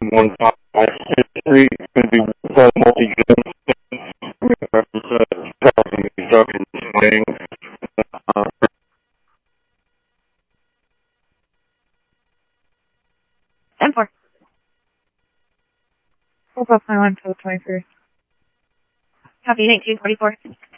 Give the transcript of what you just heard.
one five history. It's going to be multi-gen. Passing swing. 10-4. Hold up my line till 23. Copy 1944.